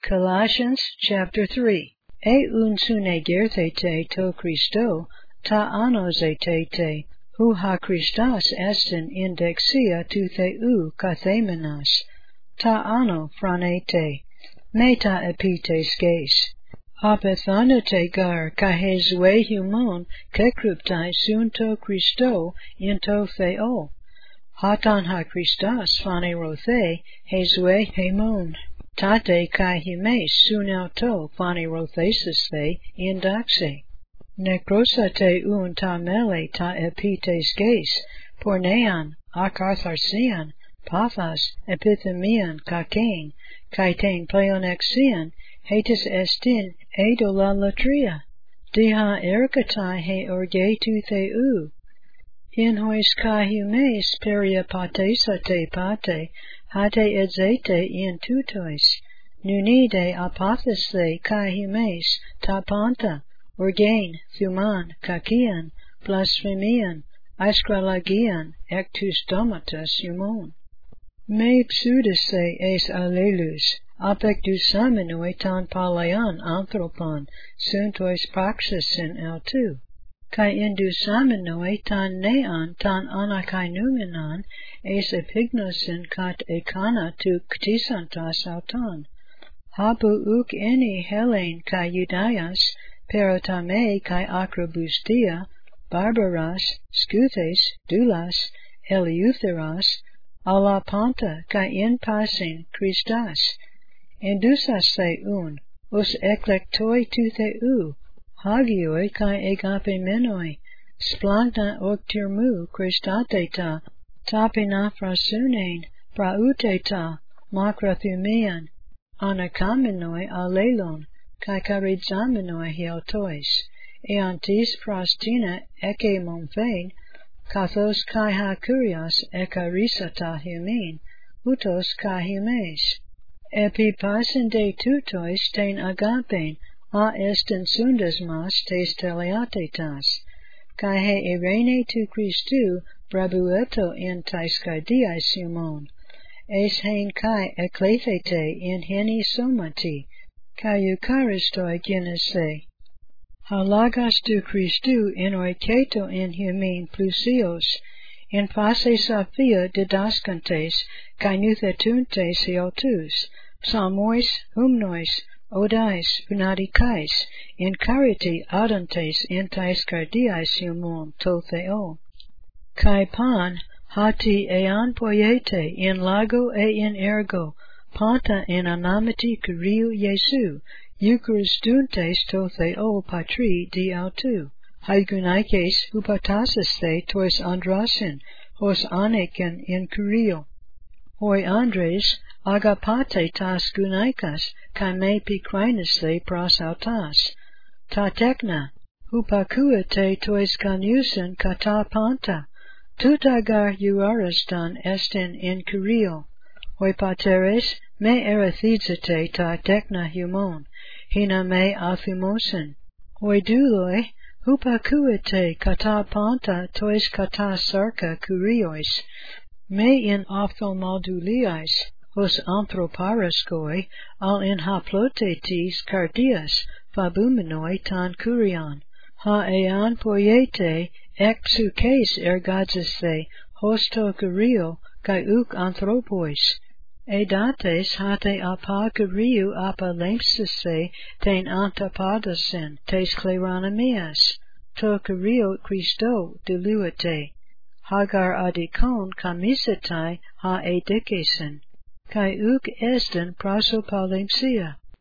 Colossians chapter 3. Eun sunegerthe to Christo, ta anozete hu ha Christos estin indexia tu theu kathemenas, ta ano franete, meta epites ges. Apethanate gar kahezue humon kekryptai sun to Christo into theo. Hatan ha Christos phanerothe hezue hemon. Tate kai himes sunauto phanerothesis the indaxe. Necrosate un ta mele ta epites ges, pornean, akartharsian, pathas, epithemian, kakein, kaitein pleonexian, hatis estin edolalatria, diha erikatai he orge tu theu. In hois kai humes peria patesate pate, hate edzete in tutois, nunide apathise kai humes tapanta, orgain, thuman, kakian, blasphemian, askralagian, ectus domatus humon. Me pseudise es allelus, apectus saminoi tan palean anthropon, suntois praxisin autu. Kai indusaminoi tan nean tan anakainumenon es epignosin kat ekana tu ktisantas auton. Habu uk eni helen kai Judaias, perotame kai acrobustia, barbaras, skuthes, doulas, eleutheras, ala panta kai in passin Christas. Indusas se un, os eklektoi tu theu, hagioi kai agape menoi, splagna octirmu Christateta, tapina frasunein, prauteta, macrathumean, anakamenoi alelon, kai charizamenoi hiotois, eantis prastina eke monphein, kathos kai ha kurios ekarisata humin, utos kai humes. Epi pasinde tutois ten agapein, a estin sundasmas tes teleatetas, kai he irene tu Christu brabueto in tais cardiais humon, es hein kai eklethete in heni somati, kai eucharistoi genese. Halagas tu Christu in oiketo in humin plusios, in passe saphia didascantes, kai nuthetuntes eotus, psalmois, humnois, odais, unadikais, in cariti adantes in tais cardiais humon to theo. Kai pan, hati ean poiete in lago e in ergo, panta in anamati kuriu Jesu, eucharistuntes to theo patri di autu, haigunaikes hupatasas the tois andrasin, hos aneken in kurio. Hoi andres, agapate tas gunaikas, kai me pikrinus the prosautas. Ta tekna, hupakuete tois kanusin kata panta, tutagar euaristan estin in kurio. Hoi pateres, me erathizete ta tekna humon, hina me athumosin. Hoi duloi, hupakuete kata panta tois kata sarka kuriois, me in ophthalmalduliais, hos anthroparaskoi, al in haplotetis cardias, fabumenoi tan kurion, ha ean poiete, ek psukes ergadzese, hos to kurio, kai uk anthropois, edates hate apa kuriu apa lempsese ten antapadasen, tes kleranamias, to kurio Christo diluite, hagar adikon kamisetai ha edikesen, kai uk estin prosopalempsia.